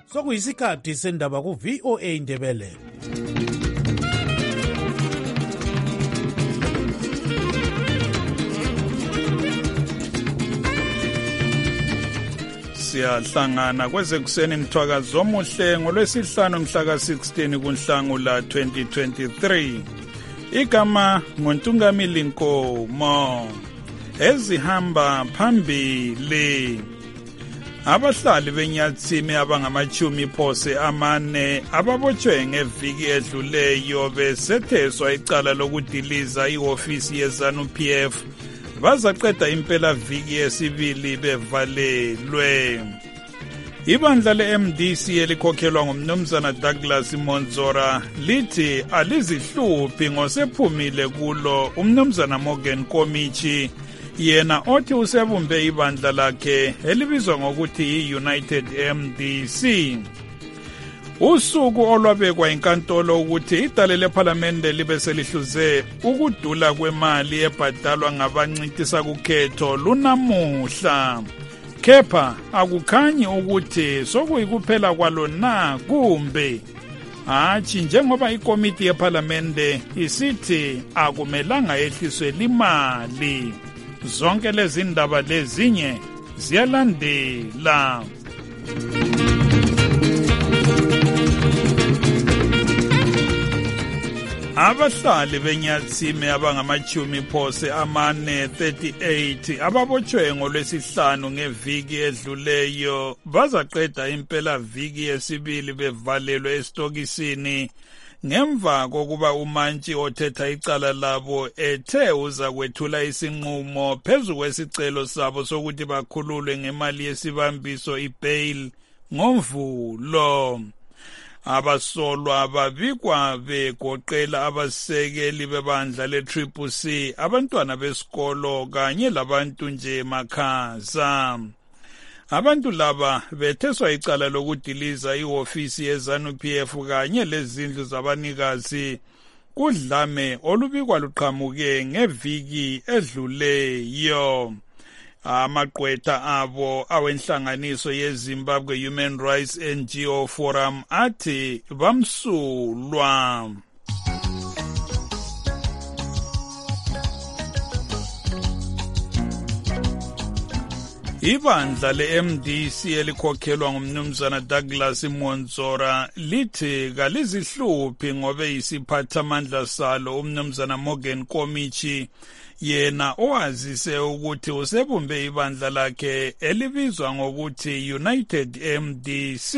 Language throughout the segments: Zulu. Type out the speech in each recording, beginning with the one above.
Sokuyisikhathi sendaba ku VOA Indebele. Siyahlangana kwezekuseni mthwakazi omuhle ngolwesihlanu mhla ka-16 kuNhlangula 2023. Igama nguNtungamili Nkomo. Ezihamba phambili. Abahlali beNyatsimi abangamachumi phose amane ababotshwe ngeviki edluleyo besetheswa icala lokudiliza ihofisi yeZANU-PF bazaqeda impela viki yesibili bevalelwe. Ibandla le-MDC elikhokhelwa ngumnumzana Douglas Monzora lithi alizihluphi ngosephumile kulo umnumzana Morgan Komichi, yena othi usebumbe ibandla lakhe elibizwa ngokuthi yi-United MDC. Usuku olwabekwa inkantolo ukuthi idale lephalamende libe selihluze ukudula kwemali ebhadalwa ngabancintisa kukhetho lunamuhla. Kepha akukhanyi ukuthi sokuyikuphela kwalo na kumbe hatshi, njengoba ikomiti yephalamende isithi akumelanga yehliswe limali. Zonke lezi ndaba lezinye ziyalandela. Abahlali beNyatsimi abangamachumi phose amane 38 ababotshwe ngolwesihlanu ngeviki edluleyo bazaqeda impela viki yesibili bevalelwe esitokisini ngemva kokuba umantshi othetha icala labo ethe uza kwethula isinqumo phezu kwesicelo sabo sokuthi bakhululwe ngemali yesibambiso ibail ngoMvulo. Abasolwa babikwa begoqela abasekeli bebandla le-CCC, abantwana besikolo kanye labantu nje makhaza. Abantu laba betheswa icala lokudiliza ihofisi yeZANU-PF kanye lezindlu zabanikazi kudlame olubikwa luqhamuke ngeviki edluleyo. Amaqwetha abo awenhlanganiso yeZimbabwe Human Rights NGO Forum athi bamsulwa. Ibandla le-MDC elikhokhelwa ngumnumzana Douglas Monzora lithi kalizihluphi ngobe isiphathamandla salo umnumzana Morgan Komichi, yena owazise ukuthi usebumbe ibandla lakhe elibizwa ngokuthi United MDC.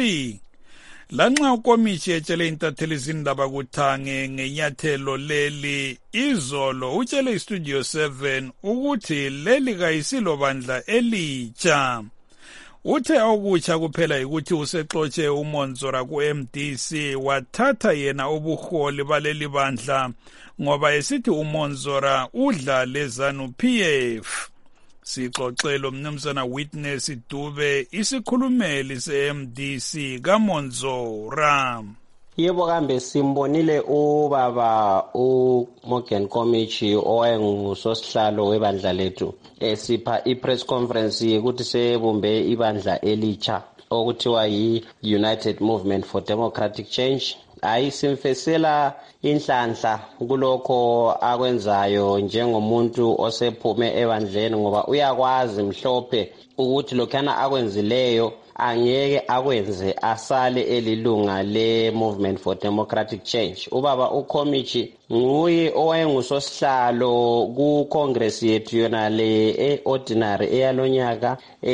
Lanxa uKomichi etshele intatheli izindaba kuthange ngenyathelo leli, izolo utshele iStudio 7 ukuthi leli kayisilo bandla elitsha. Uthe okutsha kuphela ukuthi usexotshe uMonzora ku-MDC wathatha yena ubuholi baleli bandla ngoba esithi uMonzora udla leZANU-PF. Sixoxele umnumzana Witness Dube, isikhulumeli se-MDC kaMonzora. Yebo, kambe simbonile ubaba uMorgan Komichi owayengusosihlalo webandla lethu esipha i-press conference ukuthi sebumbe ibandla elitsha okuthiwa yi-United Movement for Democratic Change. Simfesela inhlanhla kulokho akwenzayo njengomuntu osephume ebandleni ngoba uyakwazi mhlophe ukuthi lokhana akwenzileyo angeke akwenze asale elilunga le-Movement for Democratic Change. Ubaba uKomichi nguye owayengusosihlalo ku-Congress yethu yona le-ordinary eyalonyaka,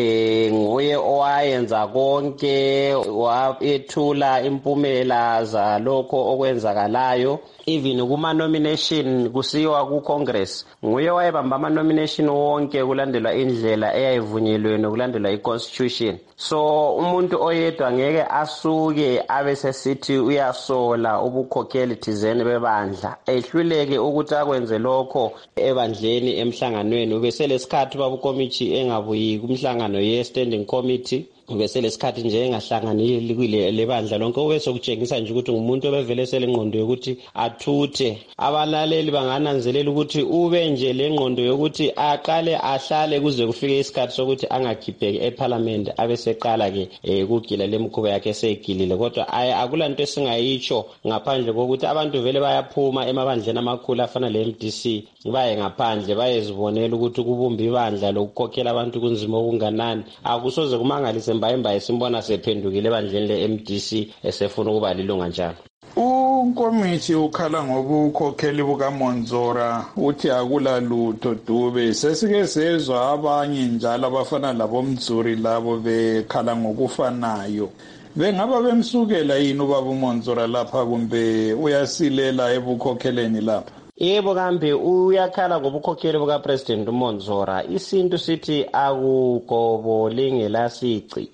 nguye owayenza konke, wethula impumela zalokho okwenzakalayo. Even kuma-nomination kusiwa ku-Congress, nguye wayebamba ama-nomination wonke kulandelwa indlela eyayivunyelwe nokulandelwa i-Constitution. So umuntu oyedwa ngeke asuke abesesithi uyasola ubukhokheli thizeni bebandla ehluleke ukuthi akwenze lokho ebandleni emhlanganweni. Ubeselesikhathi ubaba uKomichi engabuyi kumhlangano ye-standing committee bese lesikhathi nje engahlanganili kwile bandla lonke obese kutshengisa nje ukuthi ngumuntu obevele selengqondo yokuthi athuthe. Abalaleli bangananzelela ukuthi ube nje lengqondo yokuthi aqale ahlale kuze kufike isikhathi sokuthi angakhipheki eParliament abeseqala ke ukugila lemkhuba yakhe esegilile. Kodwa akulanto esingayitsho ngaphandle kokuthi abantu vele bayaphuma emabandleni amakhulu afana le-MDC baye ngaphandle bayezibonela ukuthi kubumba ibandla lokukhokhela abantu kunzima okunganani. Akusoze kumangalise mbayimbaye simbona sephendukile ebandleni le-MDC esefuna ukuba lilunga njalo. Unkomithi ukhala ngobukhokheli bukaMonzora uthi akula lutho Dube. Sesike sezwa abanye njalo abafana labomzuri labo bekhala ngokufanayo. Bengaba bemsukela yini ubaba uMonzora lapha kumbe uyasilela ebukhokheleni lapha? Yebo kambe uyakhala ngobukhokheli bukaPresident uMonzora. Isintu sithi akugoboli ngelasici.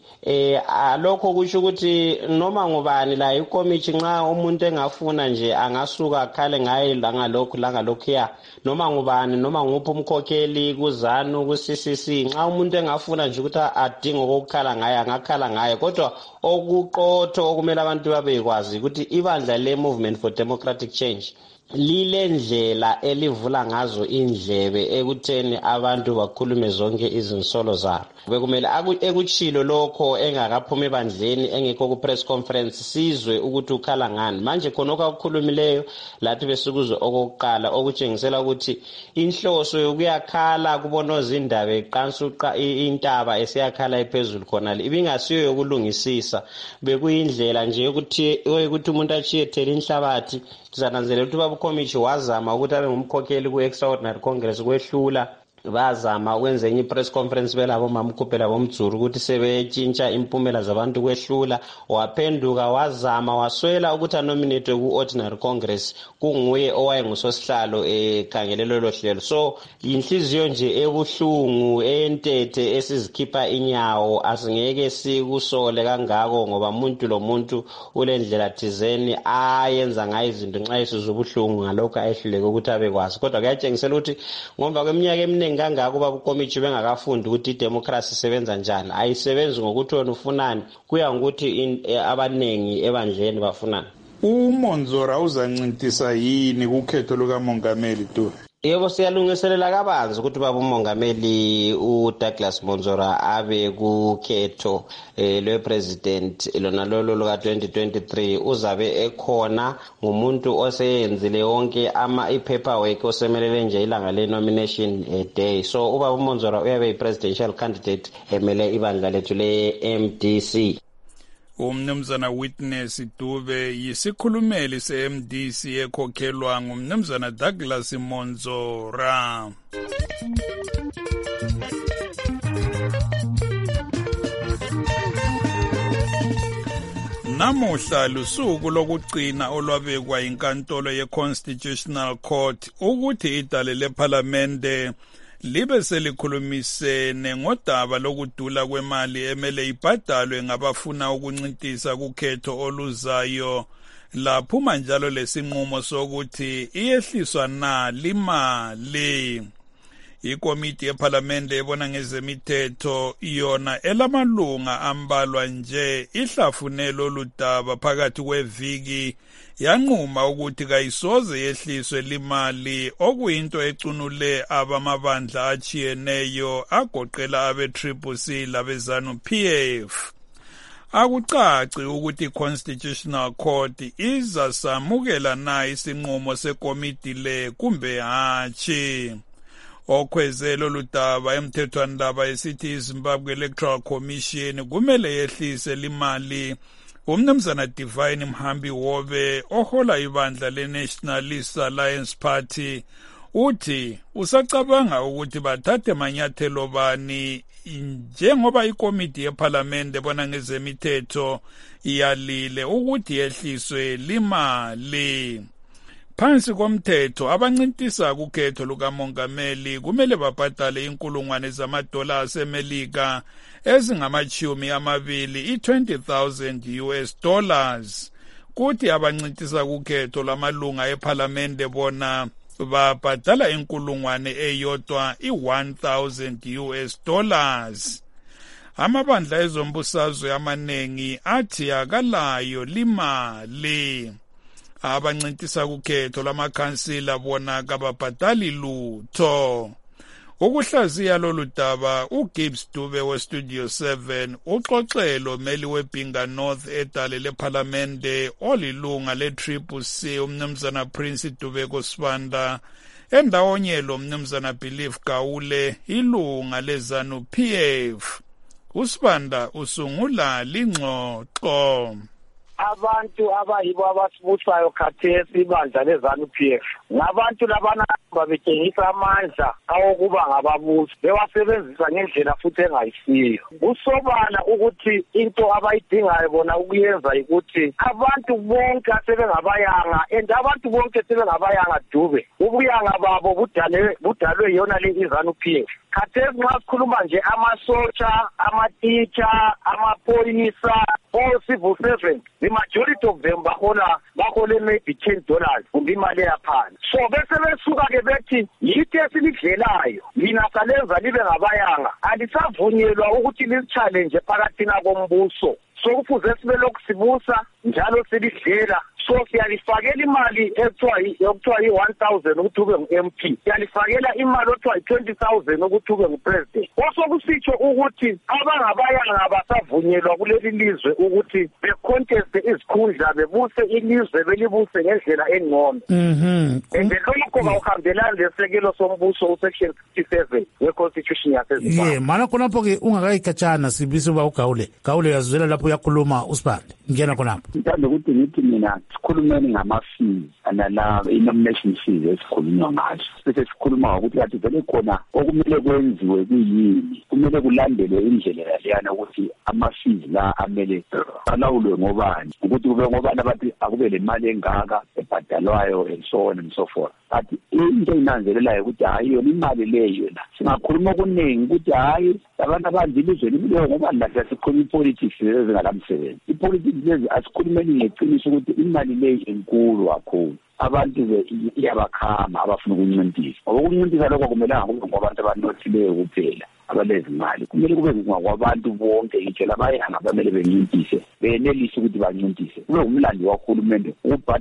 Lokho kusho ukuthi noma ngubani la ikomiti nxa umuntu engafuna nje angasuka akhale ngaye langalokhuya noma ngubani noma nguphi umkhokheli kuzanu ku-CCC nxa umuntu engafuna nje ukuthi adinge ukukhala ngaye angakhala ngaye. Kodwa okuqotho okumele abantu babekwazi ukuthi ibandla le-Movement for Democratic Change lile ndlela elivula ngazo indlebe ekutheni abantu bakhulume zonke izinsolo zabo. Bekumele ekutshilo lokho engakaphuma ebandleni engekho ku press conference sizwe ukuthi ukhala ngani. Manje khonokho akukhulumileyo lathi besikuzwe okokuqala okutshengisela ukuthi inhloso yokuyakhala kubonoza indaba eqansuqa intaba esiyakhala ephezulu khonale ibingasiyo yokulungisisa bekuyindlela nje ukuthi umuntu achiyethele inhlabathi. Sizananzelela ukuthi babukomithi wazama ukuthi abe ngumkhokheli ku-extraordinary congress kwehlula bazama ukwenza enye press conference belabo mamkhuphela bomdzuru ukuthi sebetshintsha impumela zabantu kwehlula waphenduka wazama waswela ukuthi anominate ku-ordinary congress kunguye owayengusosihlalo ekhangelelo lohlelo. So inhliziyo nje ebuhlungu entete esizikhipha inyawo asingeke sikusole kangako ngoba umuntu lo muntu ulendlela thizeni ayenza ngayo izinto nxa esizwa ubuhlungu ngalokho ayehluleke ukuthi abekwazi. Kodwa kuyatshengisela ukuthi ngomva kweminyaka eminingi kangako babukomithi bengakafundi ukuthi idemocracy isebenza njani. Ayisebenzi ngokuthi wena ufunani kuya ngokuthi abanengi ebandleni bafunani. uMonzora uzancintisa yini kukhetho lukamongameli Dube? Yebo siyalungiselela kabanzi ukuthi baba umongameli uDouglas Monzora abe kukhetho lwepresident lona lolo luka 2023 uzabe ekhona ngumuntu oseyenzile yonke ipaperwork osemelele nje ilanga le-nomination day. So ubaba uMonzora uyabe i-presidential candidate emele ibandla lethu le-MDC. Umnumzana Witness Dube yisikhulumeli se-MDC ekhokhelwa ngumnumzana Douglas Monzora. Namuhla lusuku lokugcina olwabekwa inkantolo ye-Constitutional Court ukuthi idale leParlamente libe selikhulumisene ngodaba lokudula kwemali emele ibhadalwe ngabafuna ukuncintisa kukhetho oluzayo. Laphuma njalo lesinqumo sokuthi iyehliswa na limali. Ikomiti yeParlamente ebona ngezemithetho yona elamalunga ambalwa nje ihlafune lolu daba phakathi kweviki yanquma ukuthi kayisoze yehliswe limali okuyinto ecunule abamabandla achiyeneyo agoqela abe-CCC labezanu-PF. Akucaci ukuthi i-Constitutional Court izasamukela na isinqumo sekomiti le kumbe hatshi. Okhwezelo ludaba emthethwandaba esithi iZimbabwe Electoral Commission kumele yehlise limali. Umnumzana Divine Mhambi Wobe ohola ibandla le-Nationalist Alliance Party uthi usacabanga ukuthi bathathe manyathelo bani njengoba ikomiti yeParlamente bona ngezemithetho iyalile ukuthi yehliswe limali. Phansi komthetho abancintisa kukhetho lukamongameli kumele babhadale inkulungwane zamadola asemelika ezingama-20 $20,000. Kuthi abancintisa kukhetho lamalunga eParlamente bona babhadala inkulungwane eyodwa $1,000. amabandla ezombusazwe amaningi athi akalayo limali. Abancintisa kukhetho lwamakhansila bona kababhadali lutho. Ukuhlaziya lolu daba uGibbs Dube weStudio 7 uxoxelo meli weBhinga North edale lePhalamende olilunga leCCC umnumzana Prince Dube Kusibanda endawonye lo mnumzana Belief Gawule ilunga leZANU-PF. Usibanda usungula lingxoxo. Abantu abayibo abasibusayo khathesi ibandla leZANU-PF ngabantu labana babetshengisa amandla awokuba ngababusi bewasebenzisa ngendlela futhi engayisiyo. Kusobala ukuthi into abayidingayo bona ukuyenza ukuthi abantu bonke asebengabayanga abantu bonke sebengabayanga Dube ubuyanga babo budalwe yona le iZANU-PF. Khathesi nxa sikhuluma nje amasotsha, ama-teacher, amaphoyisa, all civil servants, the majority of them bahola maybe $10 kumbe imali yaphansi. So bese besuka ke bethi yithi esilidlelayo lina salenza libe ngabayanga alisavunyelwa ukuthi li-challenge phakathina kombuso. So kufuze sibe lokhu sibusa njalo silidlela. So siyalifakela imali ekuthiwa yi-1,000 ukuthi ube ngu-MP. Siyalifakela imali okuthiwa yi-20,000 ukuthi ube ngu-president. Osokusitsho ukuthi abangabayanga basavunyelwa kuleli lizwe ukuthi beconteste izikhundla bebuse ilizwe belibuse ngendlela engcono. And lokho kawuhambelani lesekelo sombuso usection 67 we-constitution yaseZimbabwe. Mana khonapho ke ungakayikhatshana sibise ba Gawule yazwela lapho yakhuluma uSibanda. Ngena khonapho. Ngithanda ukuthi ngithi mina sikhulumeni ngama-fees nala i-nomination fees esikhulunywa ngazo. Bese sikhuluma ukuthi kathi vele khona okumele kwenziwe kuyini. Kumele kulandelwe indlela yaleyana ukuthi ama-fees la amele alawulwe ngobani. Ukuthi kube ngobani abathi akube le mali engaka ebhadalwayo and so on and so forth. But into inanzelelayo ukuthi hayi yona imali leyo yona. Singakhuluma okuningi ukuthi hayi abantu abandile izweni kuleyo ngoba la sikhuluma i-politics ezingalamsebenzi. I-politics lezi asikhulumeni ngeqiniso ukuthi imali leyo enkulu kakhulu. Abantu iyabakhama abafuna ukuncintisa. Ukuncintisa lokho kumelanga kube ngabantu abanothileyo kuphela abalezi imali. Kumele kube ngokwabantu bonke ngitsho labayanga abamele bencintise benelise ukuthi bancintise. Kube umlando wakahulumende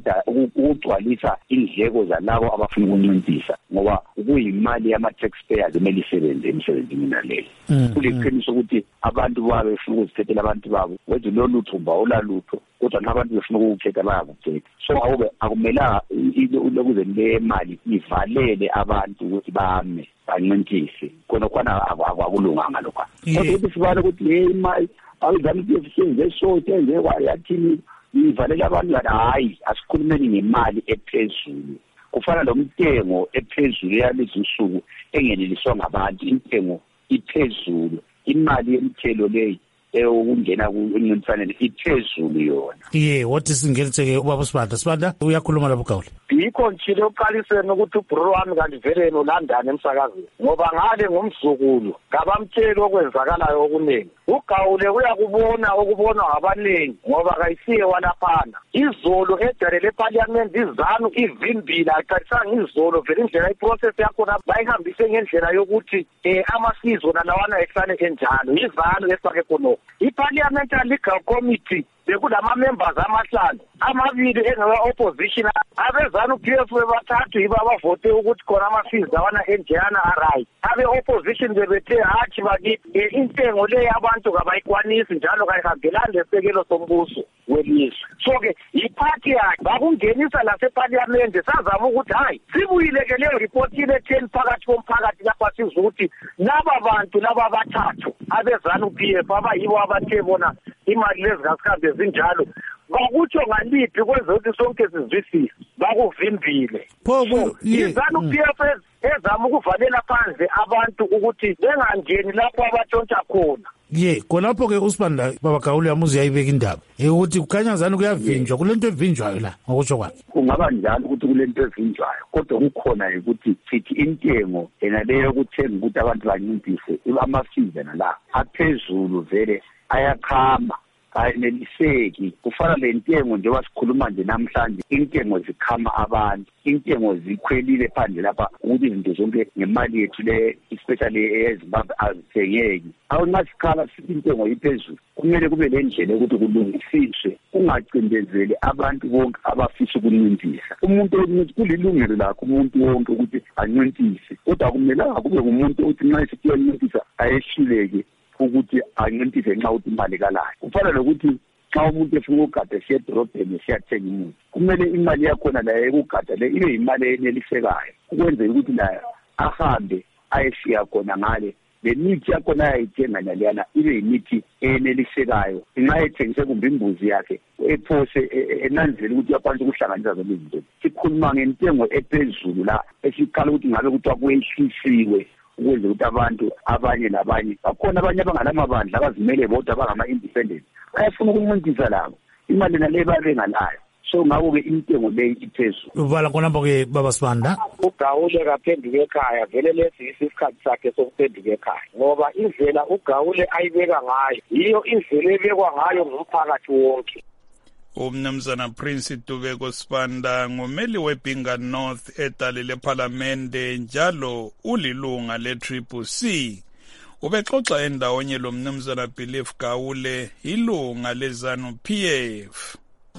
ukugcwalisa indleko zalabo abafuna ukuncintisa ngoba kuyimali yama-taxpayers emele isebenze emsebenzini naleyo. Kuliqiniso ukuthi abantu babo befuna ukuzithethela abantu babo wenze lolu thumba olalutho kodwa nabantu befuna ukukhetha bayakukhetha. So akumela ukuze le mali ivalele abantu ukuthi bame bancintise khona akulunganga lokho. Kodwa ukuthi sibale ukuthi le imali awuzanike siyenze so tenze kwayathini ivalele abantu hayi asikhulumeni ngemali ephezulu. Kufana lomtengo ephezulu yalezi usuku engeneliswa ngabantu intengo iphezulu imali yemthelo leyi ukungena kuncintisane iphezulu yona. Wathi singelitheke ubaba Sibanda uyakhuluma lapho Gawule. Yikho njile uqaliseni ukuthi ubro wami kanti vele nolandana emsakazweni ngoba ngale ngumzukulu ngabamtsheli okwenzakalayo okuningi. uGawule uyakubona okubonwa ngabaningi ngoba kayisiye walaphana. Izolo edare leParliament iZANU ivimbila aqalisanga izolo vele indlela iprocess yakhona bayihambise ngendlela yokuthi amasizo nalawana ehlane enjalo iZANU esake khona. I-Parliamentary Legal Committee bekulama members amahlanu amabili engaba-opposition abeZANU-PF bebathathu yibo abavote ukuthi khona ama-fees lawana enjeyana aright. Abe-opposition bebethe hathi bakithi intengo le yabantu kabayikwanisi njalo kayihambelani lesekelo sombuso welizwe. So-ke yiphathi yakhe bakungenisa laseParliament sazama ukuthi hayi sibuyile-ke leyo report ile-10 phakathi komphakathi lapha sizwa ukuthi laba bantu laba bathathu abeZANU-PF abayibo abathe bona imali lezi kasikhambe zinjalo bakutsho ngaliphi kwenza ukuthi sonke sizwisise bakuvimbile. iZANU-PF ezama ukuvalela phandle abantu ukuthi bengangeni lapho abatshontsha khona. Khonapho ke uSibanda baba Gawule yamuzi yayibeka indaba ukuthi kukhanya ZANU kuyavinjwa kulento evinjwayo la ngokutsho kwakhe. Kungaba njalo ukuthi kulento evinjwayo kodwa kukhona ukuthi sithi intengo enaleyo ukuthenga ukuthi abantu banciphise ama-fees nala aphezulu vele ayakhama ayineliseki. Kufana lentengo njengoba sikhuluma nje namhlanje, intengo zikhama abantu, intengo zikhwelile phandle lapha ukuthi izinto zonke ngemali yethu le especially eZimbabwe azithengeki. Awunxa sikhala sithi intengo iphezulu, kumele kube lendlela ukuthi kulungisiswe, ungacindezeli abantu bonke abafisa ukuncintisa. Umuntu omuntu kulilungelo lakhe umuntu wonke ukuthi ancintise, kodwa akumelanga kube ngumuntu othi nxa esithi uyancintisa ayehluleke ukuthi ancintise nxa uthi imali kalayo. Kufana lokuthi xa umuntu efuna ukugada siya edorobheni siyathenga imuthi, kumele imali yakhona la ekugada le ibe imali enelisekayo ukwenzela ukuthi la ahambe ayefika khona ngale le mithi yakhona ayayithenga naleyana ibe yimithi enelisekayo. Nxa ethengise kumbe imbuzi yakhe ephose enanzela ukuthi yaphansi ukuhlanganisa zonke izinto. Sikhuluma ngentengo ephezulu la esiqala ukuthi ngabe kuthiwa kuyehlisiwe ukuze ukuthi abantu abanye labanye bakhona abanye abangalamabandla abazimele bodwa abangama-independent bayafuna ukuncintisa labo imali nale babengalayo. So ngako-ke intengo leyi iphezulu. Ubala khonapho-ke baba Sibanda, uGawule kaphenduke ekhaya vele lesi isikhathi sakhe sokuphenduka ekhaya, ngoba indlela uGawule ayibeka ngayo yiyo indlela ebekwa ngayo ngumphakathi wonke. Umnumzana Prince Dubeko Sibanda ngumeli weBinga North edale leParlamente njalo ulilunga le-CCC. Ubexoxa endawonye lo mnumzana Belief Gawule, ilunga leZANU-PF.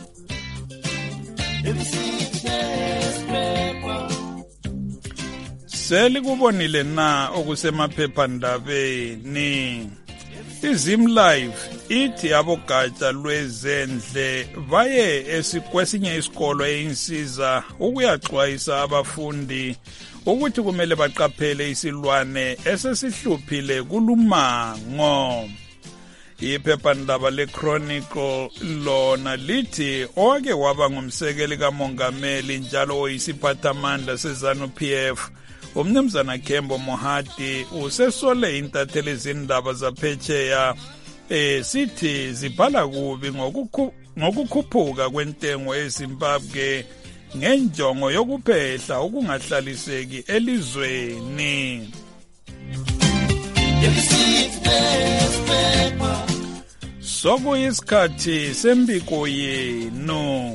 Selikubonile na okusemaphephandabeni? iZimlive ithi abogatsha lwezendle baye kwesinye isikolo eInsiza ukuyaxwayisa abafundi ukuthi kumele baqaphele isilwane esesihluphile kulumango. Iphephandaba leChronicle lona lithi owake waba ngumsekeli kamongameli njalo oyisiphathamandla seZANU-PF umnumzana Kembo Mohadi usesole intatheli ezindaba zaphetsheya sithi zibhala kubi ngokukhuphuka kwentengo eZimbabwe ngenjongo yokuphehla ukungahlaliseki elizweni. Sokuyisikhathi sembiko yenu.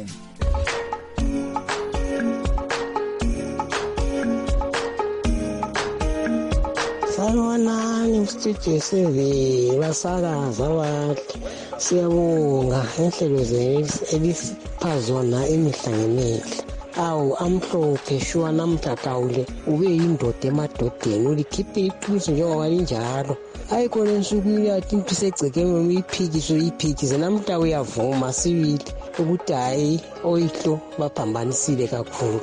Sanibonani Studio 7 basakaza bahle, siyabonga inhlelo elisipazona imihla ngemihla. Awu amhlophe shuwa namtatawule ube yindoda emadodeni ulikhiphe iqiniso njengoba linjalo. Ayikhona ensukwini yathi into isegcekeme iphikiswe namhla uyavuma sibili ukuthi hayi oyihlo baphambanisile kakhulu.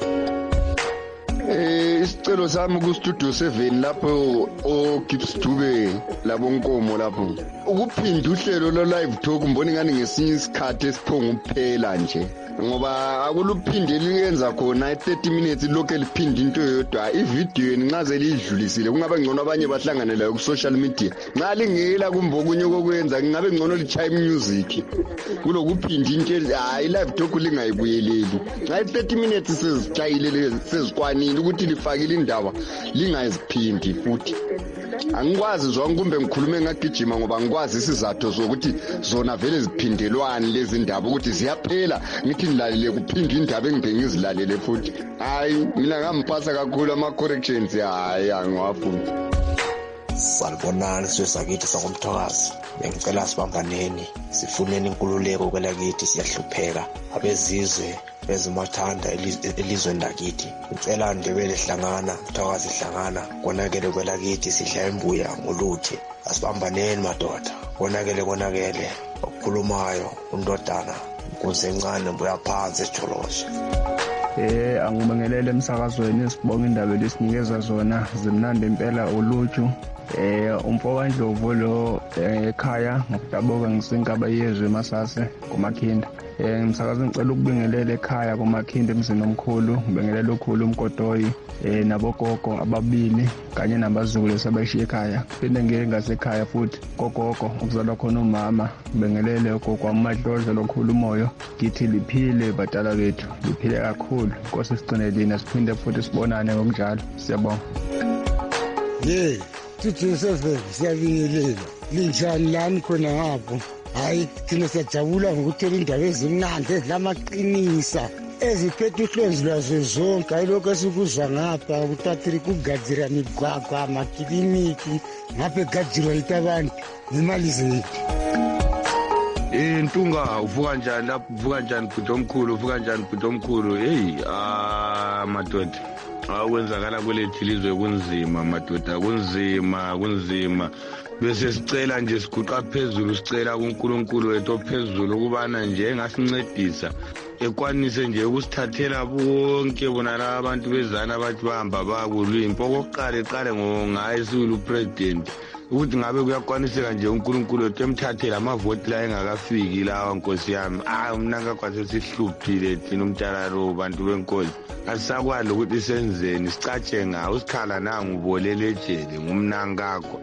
Isicelo sami kuStudio 7 lapho oGibbs Dube labonkomo lapho ukuphinda uhlelo lo live talk mbona ngani ngesinye isikhathi esiphonga ukuphela nje, ngoba akuluphinde liyenza khona 30 minutes lokho liphinde into yodwa. Ivideo nxa zelidlulisile kungaba ngcono abanye bahlanganela ku social media, nxa lingela kumbe okunye kokwenza ngabe ngcono lichaya music kulokuphinde into hayi live talk lingayibuyeleli. Nxa 30 minutes sezitshayile sezikwanile ukuthi lifakile indaba lingaziphindi futhi. Angikwazi zonke kumbe ngikhulume ngagijima ngoba ngikwazi isizathu zokuthi zona vele ziphindelwane lezi ndaba ukuthi ziyaphela ngithi nilalele kuphinde indaba engibengizilalele futhi. Hayi mina ngamphasa kakhulu ama corrections hayi angiwafuni. Salibonani sisakithi sangomthokazi, bengicela sibambaneni sifuneni inkululeko kwelakithi, siyahlupheka abezizwe bezimathanda elizweni lakithi. Ngicela Ndebele hlangana, Mthokazi hlangana, konakele kwelakithi sidla imbuya ngoluthi. Asibambaneni madoda, konakele okukhulumayo undodana inkunzi encane mbuya phansi esijoloshe. Angibongelele emsakazweni sibonga indaba lesinikeza zona zimnandi impela uluju. Umfowandlovu lo ekhaya ngokudabuka ngisenkaba yezwe eMasase kuMakhinda. Ngimsakaza ngicela ukubingelela ekhaya kuMakhinda emzini omkhulu, ngibingelela ukhulu uMkotoyi nabogogo ababili kanye nabazukulu sebashiya ekhaya. Phinde ngeke ngasekhaya futhi gogogo ukuzalwa khona umama, ngibingelele ugogo waMadlozi lokhulu umoyo. Ngithi liphile badala bethu, liphile kakhulu. Nkosi sigcinelina siphinde futhi sibonane ngokunjalo. Siyabonga. Studio 7 siyabingelela. Linjani lani khona ngapho? hayi thina siyajabula ngokuthola indaba ezimnandi ezilamaqinisa eziphethe uhlonzi lwazo zonke hayi lokho esikuzwa ngapha kuthathiri kugadzira migwagwa amakliniki ngapha egadzirwa yithu abantu imali zethu. Ntunga uvuka njani lapho uvuka njani bhuti omkhulu hey madoda akwenzakala kwelethu ilizwe kunzima madoda kunzima bese sicela nje siguqa phezulu sicela kuNkulunkulu wethu ophezulu ukubana nje engasincedisa ekwanise nje ukusithathela bonke bona la abantu bezana abathi bahamba bakulwimpo okokuqala eqale ngaye siwulu president ukuthi ngabe kuyakwaniseka nje uNkulunkulu wethu emthathela amavoti la engakafiki lawa nkosi yami mina ngakwase sihluphile thina umthalalo bantu benkosi asisakwali ukuthi senzeni sicatshe ngawo sikhala nangu ubolele ejele ngumnankakho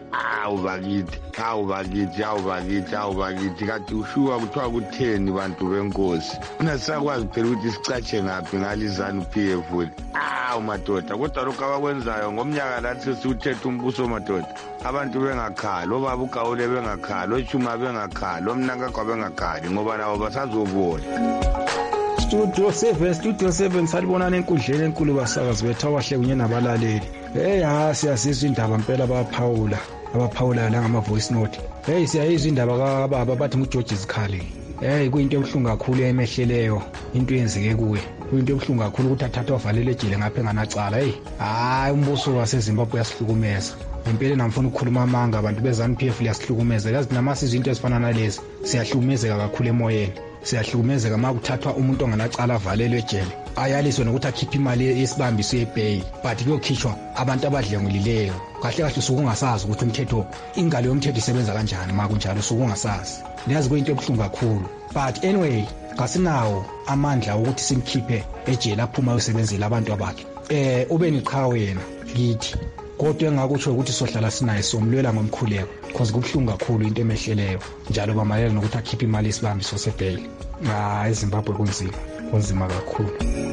bakithi kati ushuka kuthiwa kutheni bantu benkosi nasisakwazi phela ukuthi sicatshe ngaphi ngalizanu-PF madoda kodwa lokhu abakwenzayo ngomnyaka lathi sesiwuthetha umbuso madoda abantu bengakhali obaba uGawule bengakhali ochuma bengakhali omnankakho bengakhali ngoba nabo basazobona. Studio 7 salibonana enkundleni enkulu basakazi bethu abahle kunye nabalaleli. Siyasizwa indaba impela abaphawula la ngama voice note. Siyayizwa indaba kababa bathi uGeorge Zikhali. Kuyinto ebuhlungu kakhulu emehleleyo into yenzeke kuwe. Kuyinto ebuhlungu kakhulu ukuthi athathwe avalele ejele ngapha enganacala. Umbuso waseZimbabwe uyasihlukumeza. Impela namfuna ukukhuluma amanga abantu beZANU-PF liyasihlukumeza. Yazi namasizwe into ezifana nalezi siyahlukumezeka kakhulu emoyeni. Siyahlukumezeka uma kuthathwa umuntu onganacala avalelwe ejele ayaliswe nokuthi akhiphe imali yesibambiso yePay but kuyokhishwa abantu abadlengulileyo kahle usukungasazi ukuthi umthetho ingalo yomthetho isebenza kanjani ma kunjalo usukungasazi. Niyazi kuyinto ebuhlungu kakhulu but anyway kasinawo amandla ukuthi simkhiphe ejele aphuma uyosebenzela abantu abakhe. Ube niqhawe yena kithi kodwa engakutsho ukuthi sohlala sinaye somlwela ngomkhuleko because kubuhlungu kakhulu into emehleleyo njalo bamalela nokuthi akhiphe imali yesibambiso seBail. eZimbabwe kunzima kakhulu.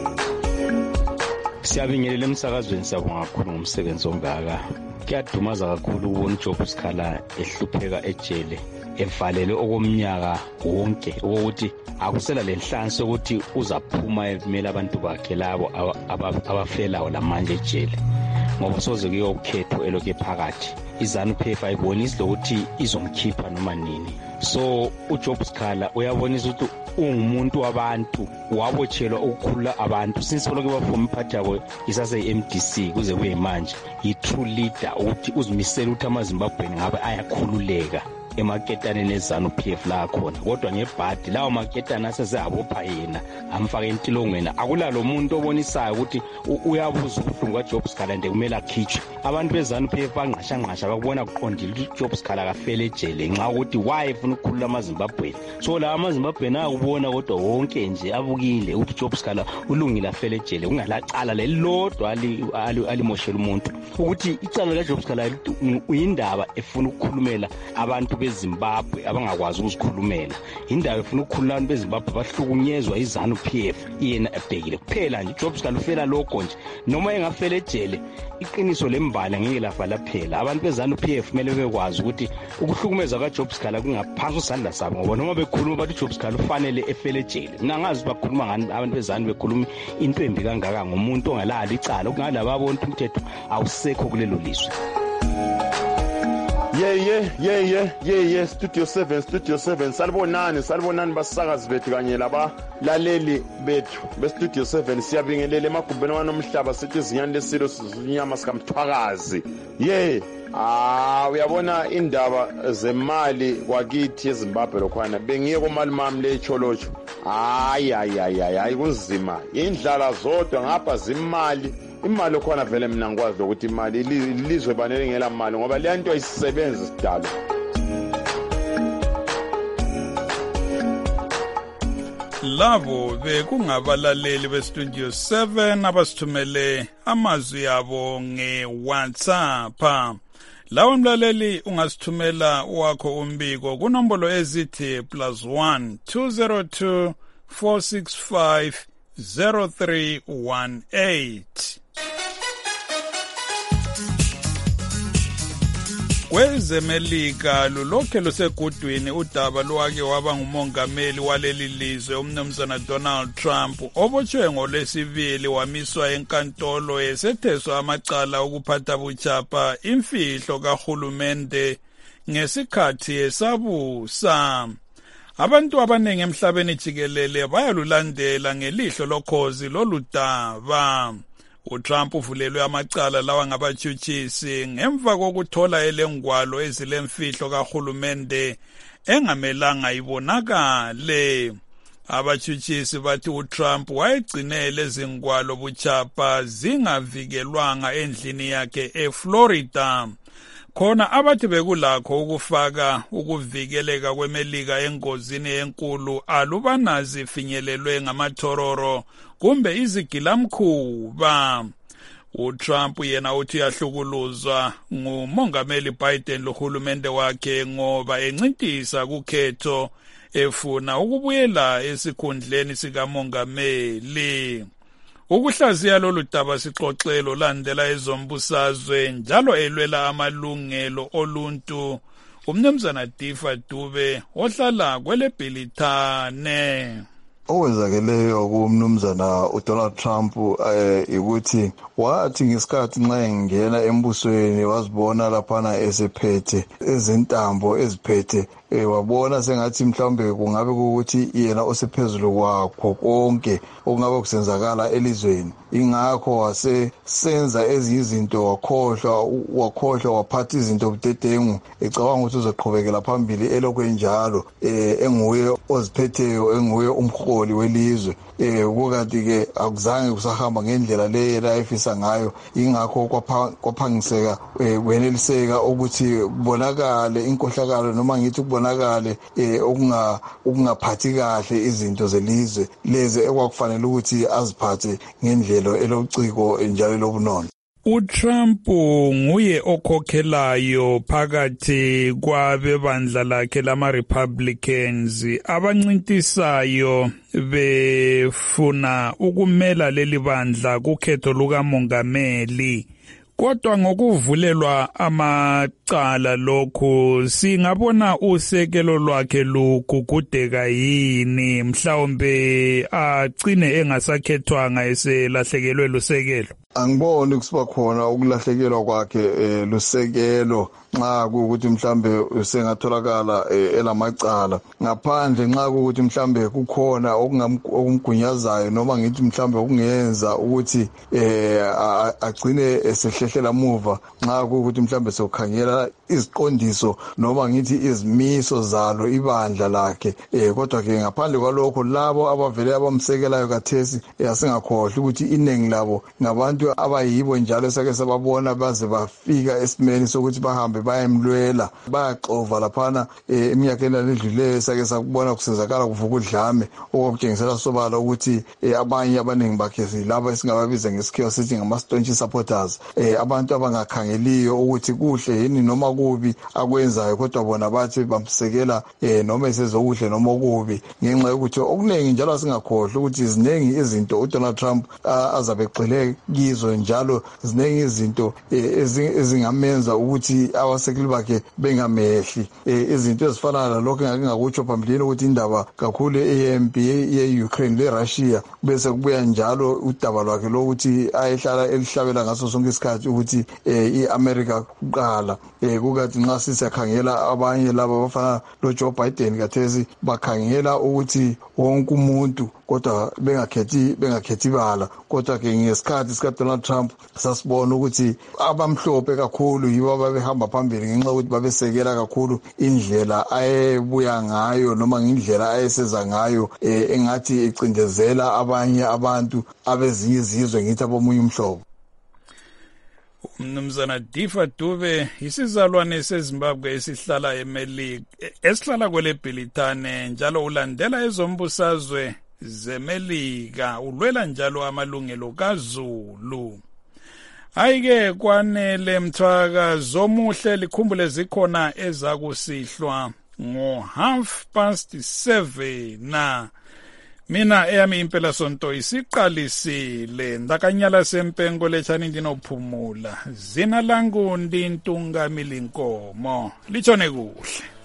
Siyabingelela emsakazweni siyabonga kakhulu ngomsebenzi ongaka. Kuyadumaza kakhulu ukubona uJob Sikhala ehlupheka ejele evalele okomnyaka wonke ukuthi akusela lenhlansi ukuthi uzaphuma evumela abantu bakhe labo abafelayo lamanje ejele ngoba soze kuyokhetho elokhe phakathi iZANU-PF ayibonisi lokuthi izomkhipha noma nini. So uJob Sikhala uyabonisa ukuthi ungumuntu wabantu wabotshelwa ukukhulula abantu since lokho bafoma imphathi yabo isase-MDC kuze kuyimanje yi-true leader ukuthi uzimisela ukuthi amaZimbabweni ngabe ayakhululeka emaketane eZANU-PF la khona kodwa ngebhadi lawo maketane asezabopha yena amfaka entilongweni akulalo muntu obonisayo ukuthi uyabuza ubuhlungu kaJob Sikhala nje kumele akhitshwe. Abantu beZANU-PF banqashanqasha bakubona kuqondile ukuthi uJob Sikhala kafele ejele nxa ukuthi why efuna ukukhulula amaZimbabweni. So la amaZimbabweni akubona kodwa wonke nje abukile ukuthi uJob Sikhala ulungile afele ejele kungalacala lelodwa alimoshela umuntu ukuthi icala kaJob Sikhala uyindaba efuna ukukhulumela abantu beZimbabwe abangakwazi ukuzikhulumela. Indaba efuna ukukhulula abantu beZimbabwe bahlukunyezwa iZANU-PF yena ebhekile kuphela nje uJob Sikhala ufela lokho nje noma engafela ejele iqiniso lembala ngeke lavala phela. Abantu beZANU-PF kumele bekwazi ukuthi ukuhlukumeza kaJob Sikhala kungaphansi usandla sabo ngoba noma bekhuluma bathi uJob Sikhala ufanele efele ejele. Mina ngazi bakhuluma ngani abantu beZANU bekhuluma into embi kangaka ngomuntu ongalali icala okungalaba abonke umthetho awusekho kulelo lizwe. Studio 7 salibonani basakazi bethu kanye labalaleli bethu beStudio 7 siyabingelela emagumbeni wanomhlaba sithi izinyani lesilo sizinyama sikamthwakazi. Uyabona indaba zemali kwakithi eZimbabwe lokhwana bengiye komalimami lecholocho hayi kunzima indlala zodwa ngapha zimali imali okhona vele mina ngikwazi ukuthi imali ilizwe banele ngela mali ngoba le nto ayisebenzi sidalo. Labo bekungabalaleli beStudio 7 abasithumele amazwi yabo ngeWhatsApp. Lawo mlaleli ungasithumela wakho umbiko kunombolo ezithi +1 202 465 0318. kwezemelika lulokhe lusegudwini udaba lwake waba ngumongameli waleli lizwe umnumzana Donald Trump obotshwe ngolwesibili wamiswa enkantolo esetheswa amacala okuphatha buchapha imfihlo kahulumende ngesikhathi esabusa. Abantu abaningi emhlabeni jikelele bayalulandela ngelihlo lokhozi loludaba. uTrump uvulelwe amacala lawa ngabatshutshisi ngemva kokuthola elengwalo ezilemfihlo kahulumende engamelanga ibonakale. Abatshutshisi bathi uTrump wayegcine lezi ngwalo buchapha zingavikelwanga endlini yakhe eFlorida. Khona abathi bekulakho ukufaka ukuvikeleka kwemelika engozini enkulu alubana zifinyelelwe ngamathororo kumbe izigilamkhuba. uTrump yena uthi yahlukuluzwa ngumongameli Biden lohulumende wakhe ngoba encintisa kukhetho efuna ukubuyela esikhundleni sikamongameli. Ukuhlaziya lolu daba sixoxelo landela ezombusazwe njalo elwela amalungelo oluntu umnumzana Difa Dube ohlala kweleBhilithane. Okwenzakeleyo kumnumzana uDonald Trump ukuthi wathi ngesikhathi nxa engena embusweni wazibona laphana esephethe ezintambo eziphethe wabona sengathi mhlawumbe kungabe ukuthi yena osephezulu kwakho konke okungabe kusenzakala elizweni. Ingakho wasesenza ezinye izinto wakhohlwa waphatha izinto budedengu ecabanga ukuthi uzoqhubekela phambili elokho enjalo enguye oziphetheyo enguye umholi welizwe. Kukanti ke akuzange kusahamba ngendlela leyo ayefisa ngayo. Ingakho kwaphangiseka kweneliseka ukuthi kubonakale inkohlakalo noma ngithi kubonakale okungaphathi kahle izinto zelizwe lezi ekwakufanele ukuthi aziphathe ngendlela elociko njalo lobunono. uTrump nguye okhokhelayo phakathi kwabebandla lakhe lama-Republicans abancintisayo befuna ukumela leli bandla kukhetho lukamongameli. Kodwa ngokuvulelwa amacala lokhu singabona usekelo lwakhe lugugudeka yini mhlawumbe agcine engasakhethwanga eselahlekelwe lusekelo. Angiboni kusiba khona ukulahlekelwa kwakhe lusekelo nxa kuukuthi mhlambe usengatholakala elamacala ngaphandle nxa kuukuthi mhlambe kukhona okumgunyazayo noma ngithi mhlambe okungenza ukuthi agcine esehlehlela muva nxa kuukuthi mhlambe sokhangela iziqondiso noma ngithi izimiso zalo ibandla lakhe. Kodwa ke ngaphandle kwalokho labo abavele abamsekelayo kathesi asingakhohlwa ukuthi iningi labo ngabantu abayibo njalo esake sababona baze bafika esimeni sokuthi bahambe bayemlwela bayaxova laphana eminyakeni edluleyo sake sakubona kusenzakala kuvuka udlame okutshengisela sobala ukuthi abanye abaningi bakhe laba esingababiza ngesikhiwa sithi ngama-staunch supporters abantu abangakhangeliyo ukuthi kuhle yini noma kubi akwenzayo kodwa bona bathi bamsekela noma esezokuhle noma okubi ngenxa yokuthi okuningi njalo singakhohlwa ukuthi ziningi izinto uDonald Trump azabe egxile kizo njalo ziningi izinto ezingamenza ukuthi abasekeli bakhe bengamehli. Izinto ezifana nalokho engakutsho phambilini ukuthi indaba kakhulu eyempi ye-Ukraine le-Russia bese kubuya njalo udaba lwakhe lokuthi ayehlala elihlabela ngaso sonke isikhathi ukuthi i-America kuqala. Kukathi nxa sisakhangela abanye laba abafana loJoe Biden kathesi bakhangela ukuthi wonke umuntu kodwa bengakhethi bala. Kodwa ke ngesikhathi sikaDonald Trump sasibona ukuthi abamhlophe kakhulu yibo ababehamba phambili ngenxa ukuthi babesekela kakhulu indlela ayebuya ngayo noma indlela ayeseza ngayo engathi icindezela abanye abantu abezinye izizwe ngithi abomunye umhlobo. Umnumzana Difa Dube isizalwane seZimbabwe esihlala eMelika esihlala kweleBhilithane njalo ulandela ezombusazwe zeMelika ulwela njalo amalungelo kaZulu. Ayike kwanele mthwaka zomuhle likhumbule zikhona ezakusihlwa ngo 7:30 na Mina eyami impela sonto isiqalisile ndakanyala sempengo lechani ndinophumula zina langu ndintungamili inkomo litshone kuhle.